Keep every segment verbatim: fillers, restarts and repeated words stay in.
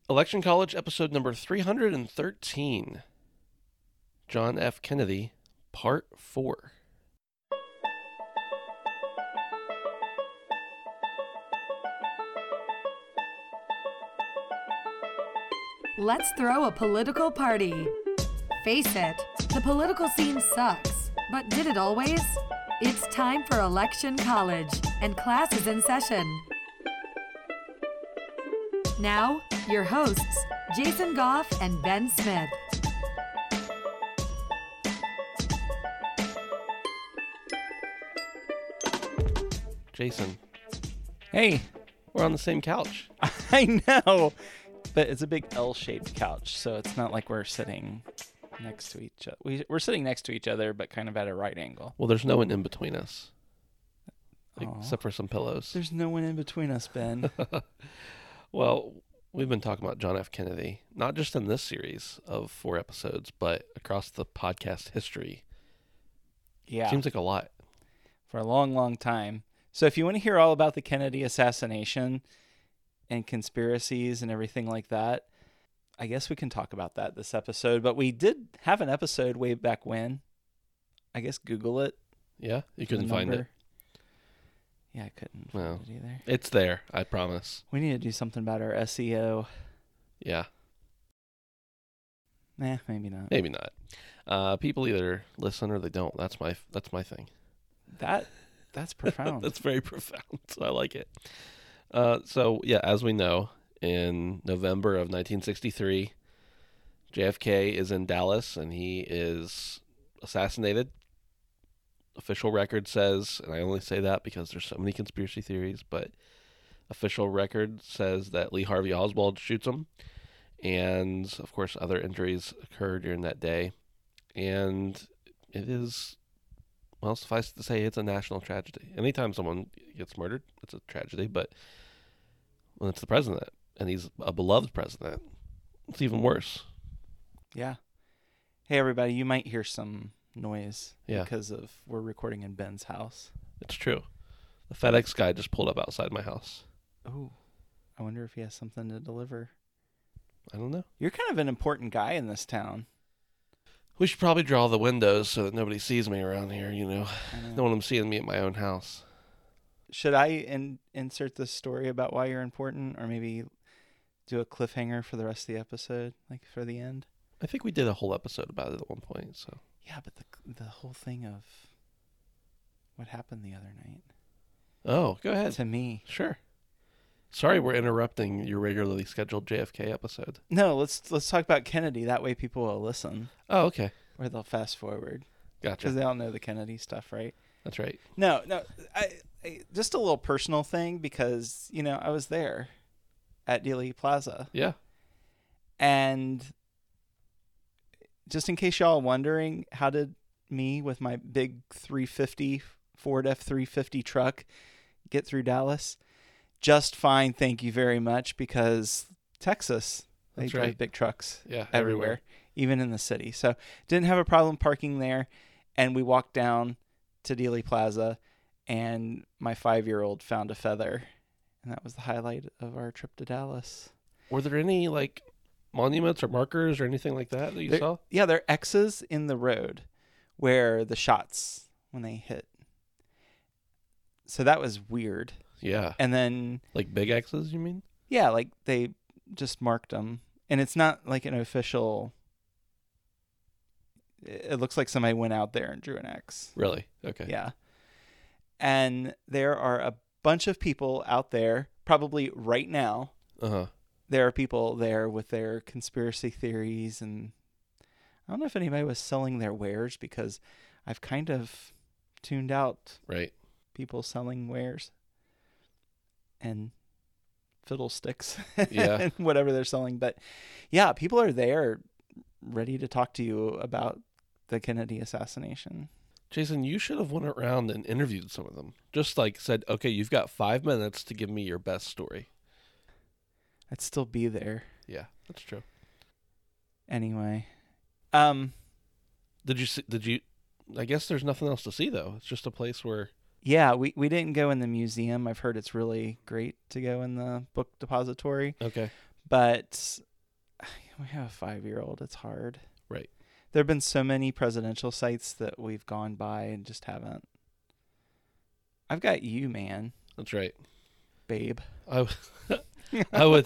Election College, episode number three hundred thirteen. John F. Kennedy, part four. Let's throw a political party. Face it, the political scene sucks, but did it always? It's time for Election College, and class is in session. Now, your hosts, Jason Goff and Ben Smith. Jason, Hey, we're on the same couch. I know, but it's a big L-shaped couch, so it's not like we're sitting next to each other. We, we're sitting next to each other, but kind of at a right angle. Well, there's no one in between us, Aw. except for some pillows. There's no one in between us, Ben. Well, we've been talking about John F. Kennedy, not just in this series of four episodes, but across the podcast history. Yeah, Seems like a lot. for a long, long time. So if you want to hear all about the Kennedy assassination and conspiracies and everything like that, I guess we can talk about that this episode. But we did have an episode way back when. I guess Google it. Yeah, you the couldn't find it. number. Yeah, I couldn't find No. it either. It's there, I promise. We need to do something about our S E O. Yeah, Nah, maybe not. maybe not. Uh, people either listen or they don't. That's my that's my thing. That that's profound. That's very profound. So I like it. Uh, so yeah, as we know, in November of nineteen sixty-three, J F K is in Dallas and he is assassinated. Official record says, and I only say that because there's so many conspiracy theories, but official record says that Lee Harvey Oswald shoots him. And of course, other injuries occur during that day. And it is, well, suffice it to say, it's a national tragedy. Anytime someone gets murdered, it's a tragedy. But when it's the president, and he's a beloved president, it's even worse. Yeah. Hey everybody, you might hear some noise Yeah. because of we're recording in Ben's house. It's true. The FedEx guy just pulled up outside my house. Oh, I wonder if he has something to deliver. I don't know. You're kind of an important guy in this town. We should probably draw the windows so that nobody sees me around here, you know. I know. I don't want them seeing me at my own house. Should I in, insert this story about why you're important, or maybe do a cliffhanger for the rest of the episode, like for the end? I think we did a whole episode about it at one point, so. Yeah, but the the whole thing of what happened the other night Oh, go ahead. to me. Sure. Sorry we're interrupting your regularly scheduled J F K episode. No, let's let's talk about Kennedy. That way people will listen, Oh, okay. or they'll fast forward Gotcha. because they all know the Kennedy stuff, right? That's right. No, no. I, I just a little personal thing because you know I was there at Dealey Plaza, Yeah. and just in case y'all are wondering, how did me with my big three fifty Ford F three fifty truck get through Dallas? Just fine, thank you very much, because Texas, they That's drive right. big trucks Yeah. everywhere, even in the city. So didn't have a problem parking there, and we walked down to Dealey Plaza, and my five-year-old found a feather, and that was the highlight of our trip to Dallas. Were there any, like, monuments or markers or anything like that that you There- saw? Yeah, there are X's in the road where the shots, when they hit. So that was weird. Yeah. And then, Like big X's, you mean? yeah, like they just marked them. And it's not like an official. It looks like somebody went out there and drew an X. Really? Okay. Yeah. And there are a bunch of people out there, probably right now. Uh-huh. There are people there with their conspiracy theories, and I don't know if anybody was selling their wares, because I've kind of tuned out Right. people selling wares and fiddlesticks Yeah. and whatever they're selling. But yeah, people are there ready to talk to you about the Kennedy assassination. Jason, you should have went around and interviewed some of them. Just like said, okay, you've got five minutes to give me your best story. I'd still be there Yeah, that's true. anyway. Um, Did you see, did you, I guess there's nothing else to see though. It's just a place where, yeah, we, we didn't go in the museum. I've heard it's really great to go in the book depository, okay. But we have a five-year-old. It's hard. Right. There have been so many presidential sites that we've gone by and just haven't. I've got you, man. That's right. Babe. I, I would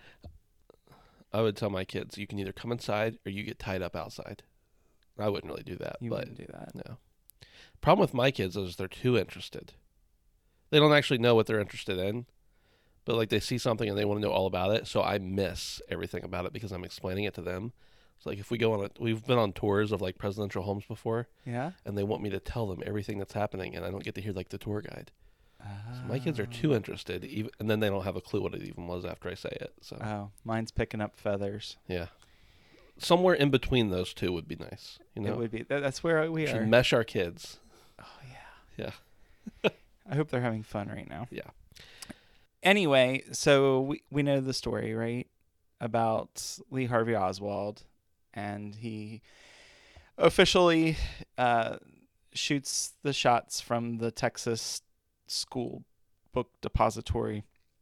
I would tell my kids, you can either come inside or you get tied up outside. I wouldn't really do that. You but wouldn't do that. No. Problem with my kids is they're too interested. They don't actually know what they're interested in, but like they see something and they want to know all about it. So I miss everything about it because I'm explaining it to them. It's like if we go on a, we've been on tours of like presidential homes before, Yeah. and they want me to tell them everything that's happening, and I don't get to hear like the tour guide. Oh. So my kids are too interested, even, and then they don't have a clue what it even was after I say it. So Oh, mine's picking up feathers. yeah, somewhere in between those two would be nice. You know, It would be. That, that's where we we should are. mesh our kids. Oh yeah. Yeah. I hope they're having fun right now. Yeah. Anyway, so we we know the story, right? About Lee Harvey Oswald, and he officially uh, shoots the shots from the Texas School Book Depository,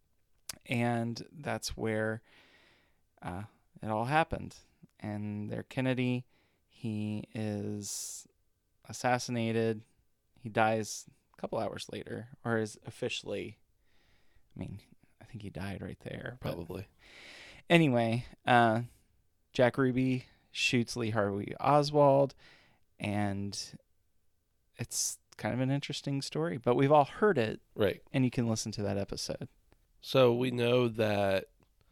and that's where uh, it all happened. And there, Kennedy, he is assassinated. He dies a couple hours later, or is officially. I mean, I think he died right there. but- Probably. Anyway, uh, Jack Ruby shoots Lee Harvey Oswald, and it's kind of an interesting story. But we've all heard it, Right. and you can listen to that episode. So we know that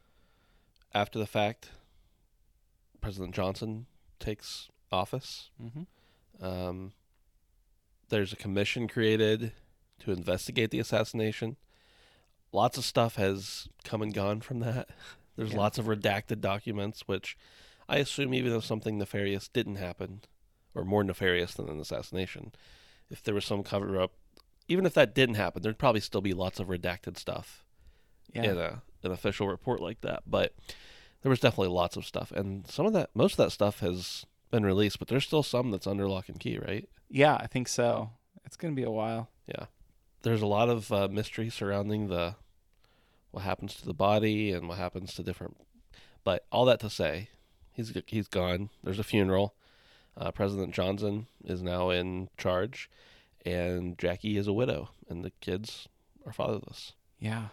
after the fact, President Johnson takes office. Mm-hmm. Um, there's a commission created to investigate the assassination. Lots of stuff has come and gone from that. There's Yeah. lots of redacted documents, which I assume even if something nefarious didn't happen, or more nefarious than an assassination, if there was some cover-up, even if that didn't happen, there'd probably still be lots of redacted stuff Yeah. in a, an official report like that. But there was definitely lots of stuff. And some of that, most of that stuff has been released, but there's still some that's under lock and key, right? Yeah, I think so. It's going to be a while. Yeah. There's a lot of uh, mystery surrounding the what happens to the body and what happens to different. But all that to say, he's he's gone. There's a funeral. Uh, President Johnson is now in charge, and Jackie is a widow, and the kids are fatherless. Yeah.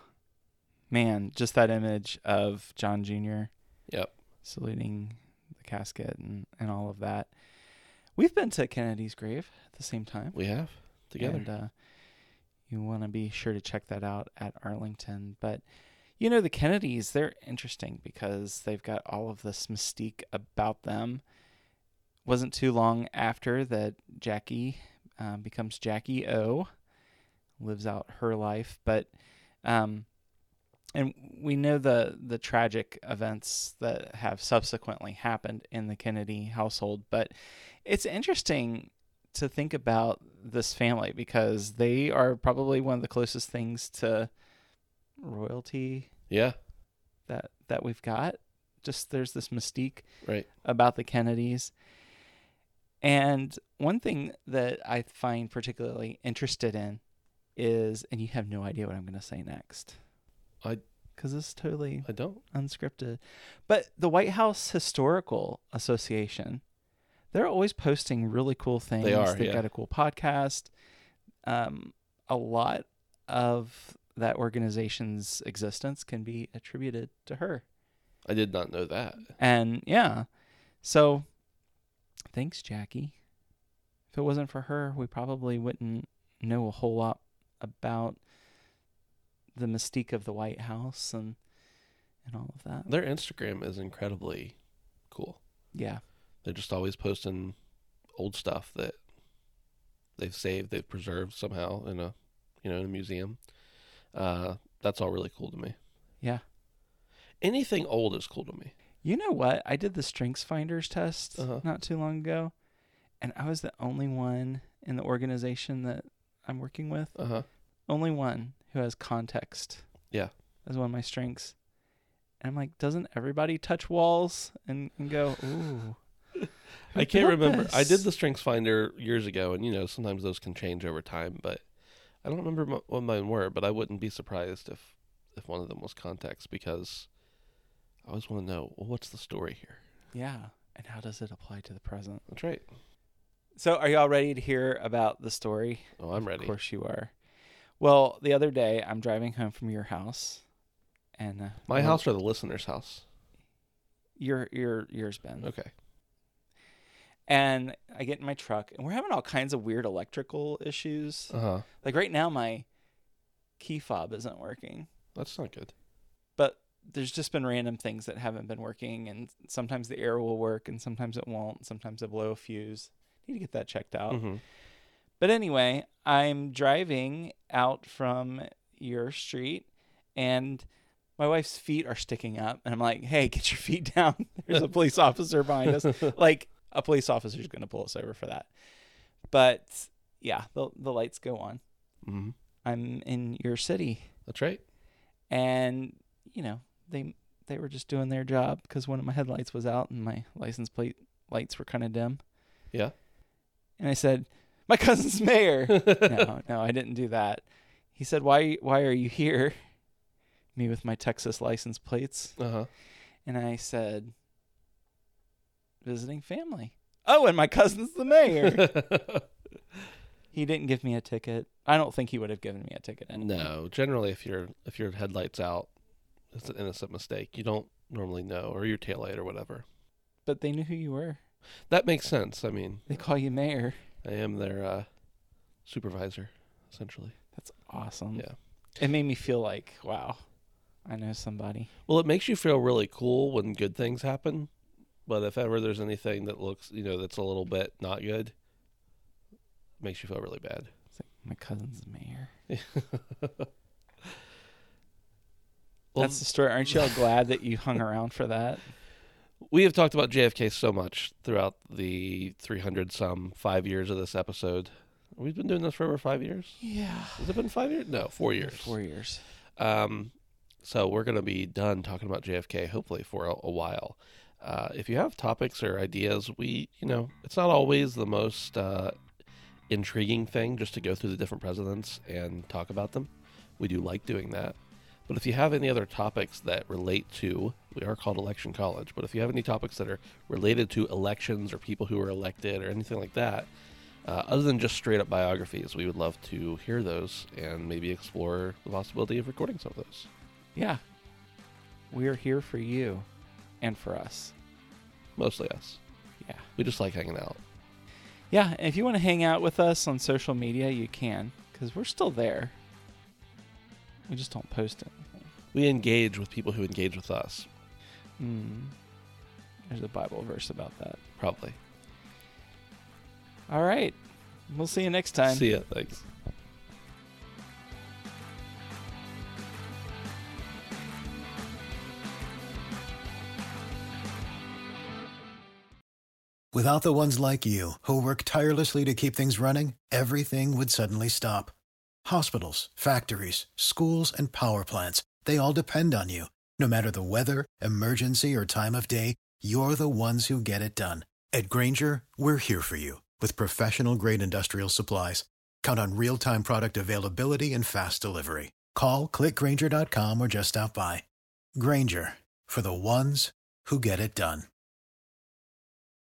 Man, just that image of John Junior Yep. saluting the casket and, and all of that. We've been to Kennedy's grave at the same time. We have together. And uh, you want to be sure to check that out at Arlington. But, you know, the Kennedys, they're interesting because they've got all of this mystique about them. Wasn't too long after that Jackie uh, becomes Jackie O, lives out her life. But, um, and we know the, the tragic events that have subsequently happened in the Kennedy household. But it's interesting to think about this family because they are probably one of the closest things to royalty Yeah. that that we've got. Just there's this mystique Right. about the Kennedys. And one thing that I find particularly interested in is, and you have no idea what I'm going to say next. I- Because this is totally I don't. unscripted. But the White House Historical Association, they're always posting really cool things. They are, They've yeah. got a cool podcast. Um, a lot of that organization's existence can be attributed to her. I did not know that. And yeah, so thanks, Jackie. If it wasn't for her, we probably wouldn't know a whole lot about the mystique of the White House and and all of that. Their Instagram is incredibly cool. Yeah. They're just always posting old stuff that they've saved, they've preserved somehow in a, you know, in a museum. Uh, that's all really cool to me. Yeah. Anything old is cool to me. You know what? I did the Strengths Finders test Uh-huh. not too long ago, and I was the only one in the organization that I'm working with, Uh huh. only one who has context. Yeah. As one of my strengths. And I'm like, doesn't everybody touch walls and, and go, ooh. I who can't built remember. I this? did the Strengths Finder years ago, and you know sometimes those can change over time. But I don't remember m- what mine were. But I wouldn't be surprised if if one of them was context because I always want to know, well, what's the story here? Yeah. And how does it apply to the present? That's right. So are y'all ready to hear about the story? Oh, I'm ready. Of course you are. Well, the other day I'm driving home from your house, and uh, My well, house or the listener's house? your your yours, Ben. Okay. And I get in my truck, and we're having all kinds of weird electrical issues. Uh-huh. Like right now, my key fob isn't working, That's not good. but there's just been random things that haven't been working, and sometimes the air will work, and sometimes it won't. Sometimes it blow a fuse. Need to get that checked out. Mm-hmm. But anyway, I'm driving out from your street, and my wife's feet are sticking up, and I'm like, hey, get your feet down. There's a police officer behind us. Like, a police officer is going to pull us over for that. But yeah, the the lights go on. Mm-hmm. I'm in your city, That's right. and you know they they were just doing their job because one of my headlights was out and my license plate lights were kind of dim. Yeah. And I said, my cousin's mayor. no, no, I didn't do that. He said, why why are you here? Me with my Texas license plates. Uh-huh. And I said, visiting family. Oh, and my cousin's the mayor. He didn't give me a ticket. I don't think he would have given me a ticket anyway. No, generally if your if your headlight's out, it's an innocent mistake. You don't normally know, or your taillight or whatever. But they knew who you were. That makes sense. I mean, They call you mayor. I am their uh, supervisor, essentially. That's awesome. Yeah. It made me feel like, wow, I know somebody. Well, it makes you feel really cool when good things happen. But if ever there's anything that looks, you know, that's a little bit not good, it makes you feel really bad. It's like, my cousin's the mayor. Well, That's the story. Aren't you all glad that you hung around for that? we have talked about J F K so much throughout the three hundred some five years of this episode. We've been doing this for over five years. Yeah. Has it been five years? No, four years. Four years. Um, so we're going to be done talking about J F K, hopefully for a, a while. Uh, if you have topics or ideas, we, you know, it's not always the most uh, intriguing thing just to go through the different presidents and talk about them. We do like doing that. But if you have any other topics that relate to, we are called Election College, but if you have any topics that are related to elections or people who are elected or anything like that, uh, other than just straight up biographies, we would love to hear those and maybe explore the possibility of recording some of those. Yeah. We're here for you and for us. Mostly us. Yeah. We just like hanging out. Yeah. And if you want to hang out with us on social media, you can, because we're still there. We just don't post anything. We engage with people who engage with us. Mm. There's a Bible verse about that. Probably. All right. We'll see you next time. See ya. Thanks. Without the ones like you, who work tirelessly to keep things running, everything would suddenly stop. Hospitals, factories, schools, and power plants, they all depend on you. No matter the weather, emergency, or time of day, you're the ones who get it done. At Grainger, we're here for you with professional-grade industrial supplies. Count on real-time product availability and fast delivery. Call, click Grainger dot com, or just stop by. Grainger, for the ones who get it done.